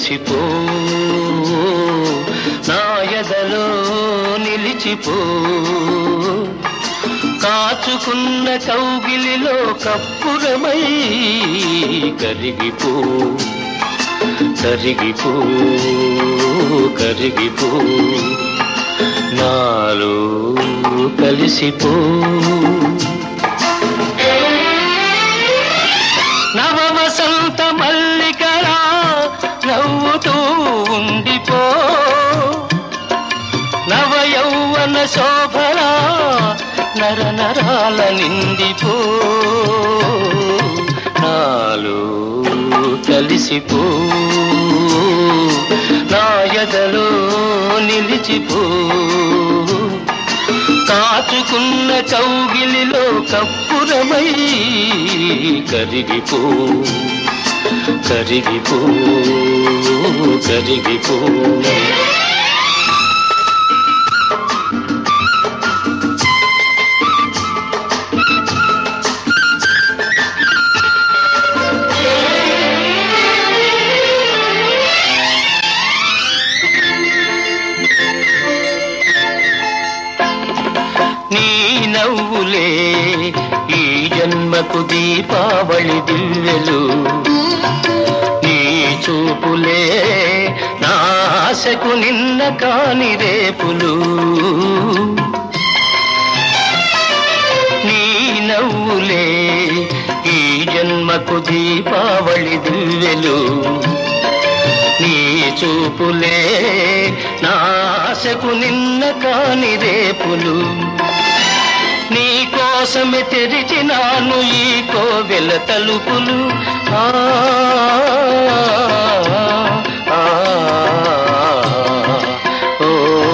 కలిసిపో నా ఎదలో నిలిచిపో కాచుకున్న కౌగిలిలో కప్పురమై కరిగిపో కరిగిపో కరిగిపో నాలో కలిసిపో నవవసంత మల్లికలా నవ్వుతూ ఉండిపో నవయౌవన శోభలా నర నరాల నిండిపో నాలో కలిసిపో నా ఎదలో నిలిచిపో కాచుకున్న కౌగిలిలో కప్పురమై కరిగిపో కరిగిపో కరిగిపో నీ నవ్వులే ఈ జన్మకు దీపావళి దివ్వెలు నీ చూపులే నా ఆశకు నిన్న కాని రేపులు నీ నవ్వులే ఈ జన్మకు దీపావళి దివ్వెలు నీ చూపులే నా ఆశకు నిన్న కాని రేపులు నీ కోసమే తెరిచినాను ఈ కోవెల తలుపులు ఆ ఓ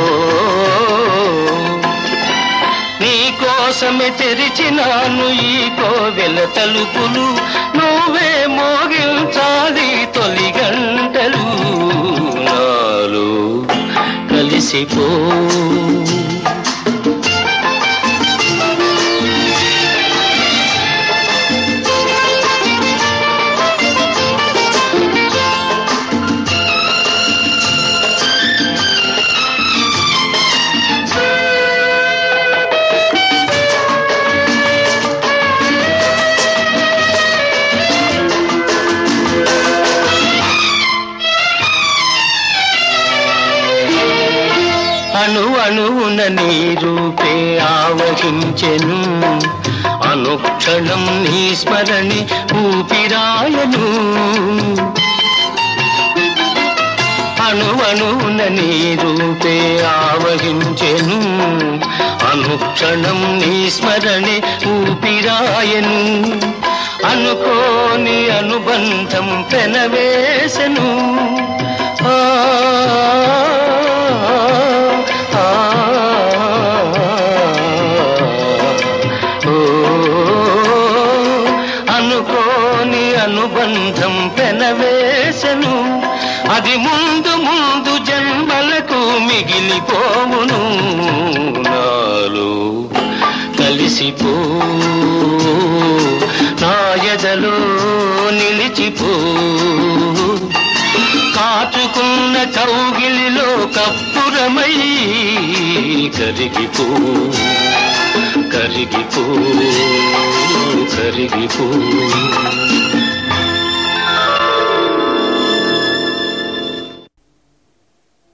నీ కోసమే తెరిచినాను ఈ కోవెల తలుపులు నువ్వే మోగించాలి తొలి గంటలు నాలో కలిసిపో అణు అణువున నీ రూపే ఆవహించెను అనుక్షణం నీ స్మరణి ఊపిరాయను అణు అణువున నీ రూపే ఆవహించెను అనుక్షణం నీ స్మరణి ఊపిరాయను అనుకోని అనుబంధం పెనవేసెను అనుకోని అనుబంధం పెనవేసెను అది ముందు ముందు జన్మలకు మిగిలిపోవును నాలో కలిసిపో నా ఎదలో నిలిచిపో కాచుకున్న కౌగిలిలో కప్పురమై కరిగిపో కరిగిపో కరిగిపో